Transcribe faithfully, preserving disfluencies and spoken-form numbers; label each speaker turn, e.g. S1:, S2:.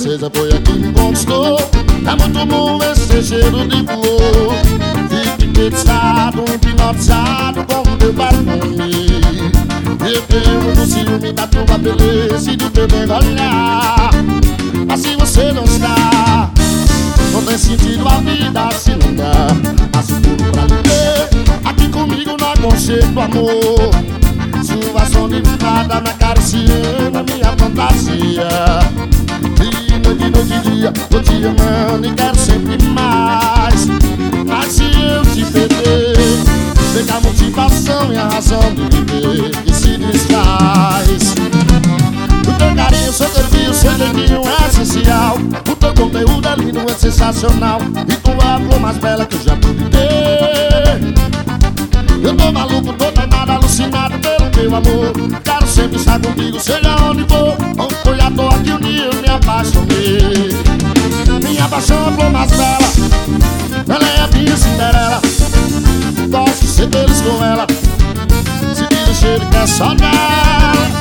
S1: princesa foi a que me conquistou. É muito bom esse cheiro de flor. Fico hipnotizado, hipnotizado com o teu perfume. Eu tenho no ciúme da tua beleza e do teu bem olhar. Mas se você não está, não tem sentido a vida se não dá. Faço tudo pra viver aqui comigo no aconchego do amor. Sua som de privada me acariciando a minha fantasia. De noite, noite e dia, tô te amando e quero sempre mais. Mas se eu te perder, vem a motivação e a razão de viver que se desfaz. O teu carinho, seu serviço, seu jeitinho é essencial. O teu conteúdo é lindo, é sensacional. E tu é a flor mais bela que eu já pude ter. Eu tô maluco, tô danado, alucinado pelo teu amor. Quero sempre estar contigo, seja onde for. Não foi à toa que um dia eu me apaixonei. Minha paixão é a flor mais bela, ela é a minha Cinderela. Gosto de ser feliz com ela, se tira o cheiro que é só dela.